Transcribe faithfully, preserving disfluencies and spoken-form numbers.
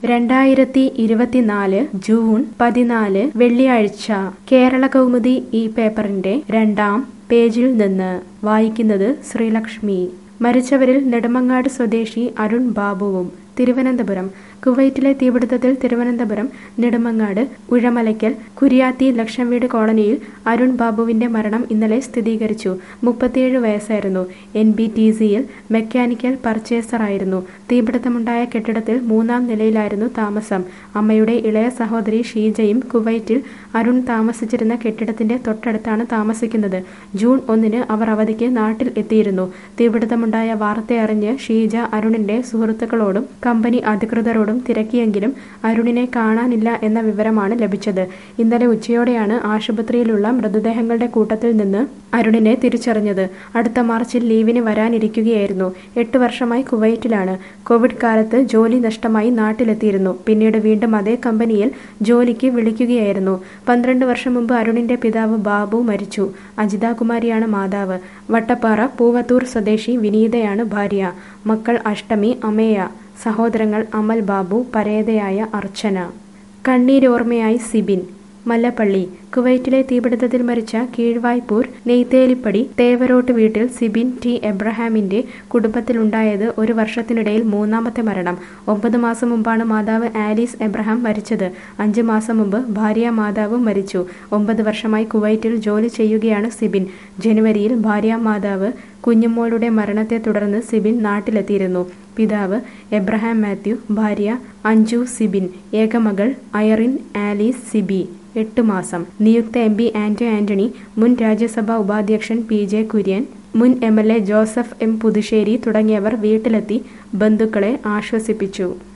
രണ്ടായിരത്തി ഇരുപത്തിനാല് ജൂൺ പതിനാല് വെള്ളിയാഴ്ച കേരള കൗമുദി ഈ പേപ്പറിന്റെ രണ്ടാം പേജിൽ നിന്ന് വായിക്കുന്നത് ശ്രീലക്ഷ്മി. മരിച്ചവരിൽ നെടുമങ്ങാട് സ്വദേശി അരുൺ ബാബുവും. തിരുവനന്തപുരം കുവൈറ്റിലെ തീപിടുത്തത്തിൽ തിരുവനന്തപുരം നെടുമങ്ങാട് ഉഴമലയ്ക്കൽ കുര്യാത്തി ലക്ഷം വീട് കോളനിയിൽ അരുൺ ബാബുവിന്റെ മരണം ഇന്നലെ സ്ഥിരീകരിച്ചു. മുപ്പത്തിയേഴ് വയസ്സായിരുന്നു. എൻ ബി ടി സിയിൽ മെക്കാനിക്കൽ പർച്ചേസറായിരുന്നു. തീപിടുത്തമുണ്ടായ കെട്ടിടത്തിൽ മൂന്നാം നിലയിലായിരുന്നു താമസം. അമ്മയുടെ ഇളയ സഹോദരി ഷീജയും കുവൈറ്റിൽ അരുൺ താമസിച്ചിരുന്ന കെട്ടിടത്തിന്റെ തൊട്ടടുത്താണ് താമസിക്കുന്നത്. ജൂൺ ഒന്നിന് അവർ അവധിക്ക് നാട്ടിൽ എത്തിയിരുന്നു. തീപിടുത്തമുണ്ടായ വാർത്തയറിഞ്ഞ് ഷീജ അരുണിന്റെ സുഹൃത്തുക്കളോടും കമ്പനി അധികൃതരോടും തിരക്കിയെങ്കിലും അരുണിനെ കാണാനില്ല എന്ന വിവരമാണ് ലഭിച്ചത്. ഇന്നലെ ഉച്ചയോടെയാണ് ആശുപത്രിയിലുള്ള മൃതദേഹങ്ങളുടെ കൂട്ടത്തിൽ നിന്ന് അരുണിനെ തിരിച്ചറിഞ്ഞത്. അടുത്ത മാർച്ചിൽ ലീവിന് വരാനിരിക്കുകയായിരുന്നു. എട്ട് വർഷമായി കുവൈറ്റിലാണ്. കോവിഡ് കാലത്ത് ജോലി നഷ്ടമായി നാട്ടിലെത്തിയിരുന്നു. പിന്നീട് വീണ്ടും അതേ കമ്പനിയിൽ ജോലിക്ക് വിളിക്കുകയായിരുന്നു. പന്ത്രണ്ട് വർഷം മുമ്പ് അരുണിന്റെ പിതാവ് ബാബു മരിച്ചു. അജിത കുമാരിയാണ് മാതാവ്. വട്ടപ്പാറ പൂവത്തൂർ സ്വദേശി വിനീതയാണ് ഭാര്യ. മക്കൾ അഷ്ടമി, അമേയ. സഹോദരങ്ങൾ അമൽ ബാബു, പരേതയായ അർച്ചന. കണ്ണീരോർമ്മയായി സിബിൻ. മല്ലപ്പള്ളി കുവൈറ്റിലെ തീപിടുത്തത്തിൽ മരിച്ച കീഴ്വായ്പൂർ നെയ്തേലിപ്പടി തേവരോട്ട് വീട്ടിൽ സിബിൻ ടി എബ്രഹാമിന്റെ കുടുംബത്തിലുണ്ടായത് ഒരു വർഷത്തിനിടയിൽ മൂന്നാമത്തെ മരണം. ഒമ്പത് മാസം മുമ്പാണ് മാതാവ് ആലീസ് എബ്രഹാം മരിച്ചത്. അഞ്ച് മാസം മുമ്പ് ഭാര്യ മാതാവും മരിച്ചു. ഒമ്പത് വർഷമായി കുവൈറ്റിൽ ജോലി ചെയ്യുകയാണ് സിബിൻ. ജനുവരിയിൽ ഭാര്യ മാതാവ് കുഞ്ഞുമോളുടെ മരണത്തെ തുടർന്ന് സിബിൻ നാട്ടിലെത്തിയിരുന്നു. പിതാവ് എബ്രഹാം മാത്യു, ഭാര്യ അഞ്ജു സിബിൻ, ഏകമകൾ ഐറിൻ ആലീസ് സിബി. എട്ട് മാസം. നിയുക്ത എം പി ആന്റോ ആന്റണി, മുൻ രാജ്യസഭാ ഉപാധ്യക്ഷൻ പി ജെ കുര്യൻ, മുൻ M L A Joseph M Puthussery തുടങ്ങിയവർ വീട്ടിലെത്തി ബന്ധുക്കളെ ആശ്വസിപ്പിച്ചു.